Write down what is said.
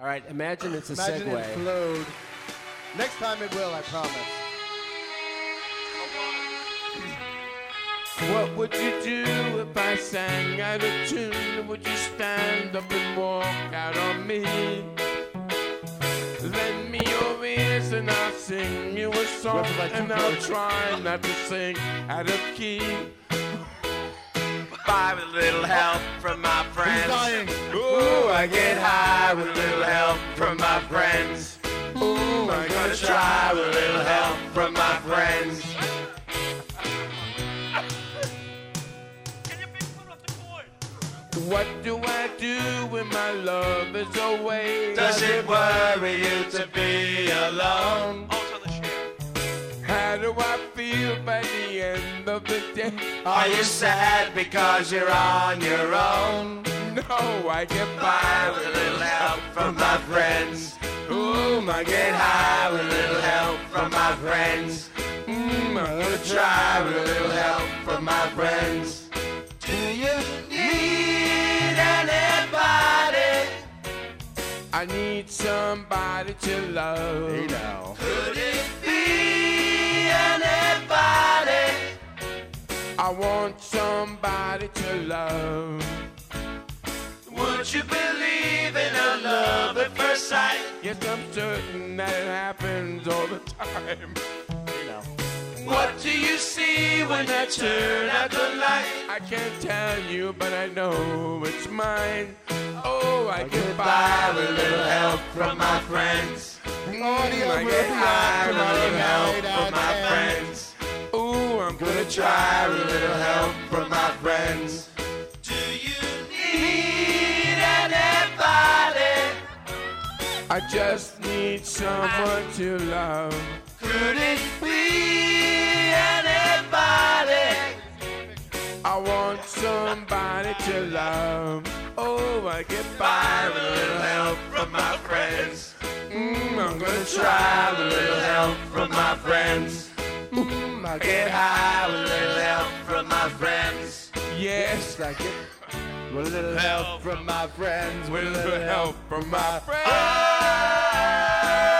right, imagine it's a Imagine segue. it flowed. Next time it will, I promise. What would you do if I sang out of tune? Would you stand up and walk out on me? Lend me your ears and I'll sing you a song, and I'll try not to sing out of key. By with a little help from my friends. dying? Ooh, I get high with a little help from my friends. Ooh, I'm gonna try with a little help from my friends. What do I do when my love is away? Does it worry you to be alone? How do I feel by the end of the day? Are you sad because you're on your own? No, I get By with a little help from my friends. Ooh, I get high with a little help from my friends. I'm gonna try with a little help from my friends. Do you need anybody? I need somebody to love. Hey now. Could it be anybody? I want somebody to love. Would you believe in a love at first sight? Yes, I'm certain that it happens all the time. What do you see when you turn out the light? I can't tell you, but I know it's mine. Oh, I get By with a little help from my friends. I Get high with a little help from my friends. Ooh, I'm Gonna try with a little help from my friends. Do you need anybody? I just need someone to love. Could it be anybody? I want somebody to love. Oh, I get By with a little help from my friends. I'm gonna Try with a little help from my friends. I Get high with a little help from my friends. Yes, I get with a little help from my friends. with a little help from my friends. Ah!